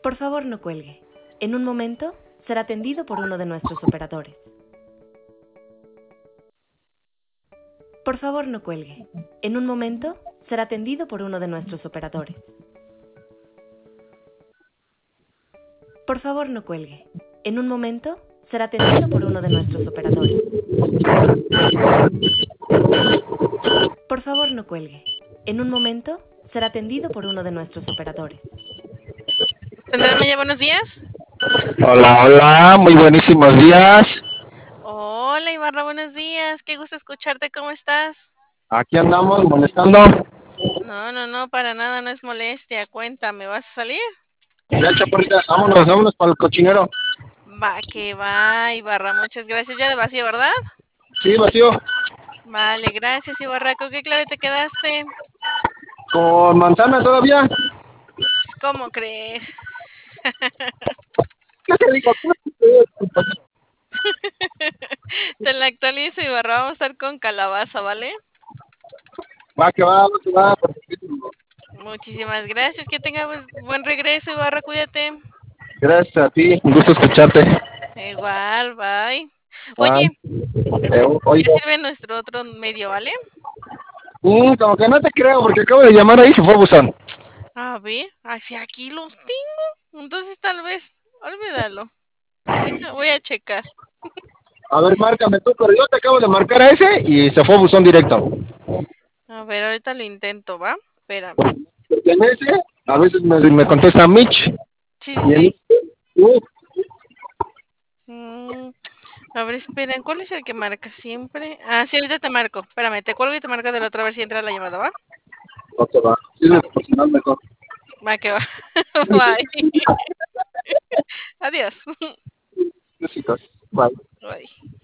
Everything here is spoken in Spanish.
Por favor, no cuelgue. En un momento será atendido por uno de nuestros operadores. Por favor, no cuelgue. En un momento será atendido por uno de nuestros operadores. Por favor, no cuelgue. En un momento será atendido por uno de nuestros operadores. Por favor, no cuelgue. En un momento será atendido por uno de nuestros operadores. Central Maya, buenos días. Hola, hola, muy buenísimos días. Hola Ibarra, buenos días. Qué gusto escucharte. ¿Cómo estás? Aquí andamos molestando. No, para nada, no es molestia. Cuéntame, ¿vas a salir? Ya, chaparrita, vámonos para el cochinero. Va, que va, Ibarra. Muchas gracias. Ya de vacío, ¿verdad? Sí, vacío. Vale, gracias, Ibarra. ¿Con qué clave te quedaste? Con manzana todavía. ¿Cómo crees? ¿Qué te digo? Te la actualizo, Ibarra. Vamos a estar con calabaza, ¿vale? Va que va. Perfectísimo. Muchísimas gracias. Que tengas buen regreso, Ibarra. Cuídate. Gracias a ti, un gusto escucharte. Igual, bye. Ah, Oye, ¿qué oiga, sirve nuestro otro medio, vale? como que no te creo porque acabo de llamar ahí y se fue buzón. A ver, así aquí los tengo. Entonces tal vez, olvídalo. Voy a checar. A ver, márcame tú, pero yo te acabo de marcar a ese y se fue buzón directo. A ver, ahorita lo intento, ¿va? Espérame. Pertenece, a veces me contesta Mitch. Sí, sí, Y sí. él, uh, Mm, a ver, esperen, ¿cuál es el que marca siempre? Ah, sí, ahorita te marco. Espérame, te cuelgo y te marco del otro a ver si entra la llamada, ¿va? no te va. Sí, Va, es personal mejor. va que va. Bye. Adiós. Besitos. Bye. Bye.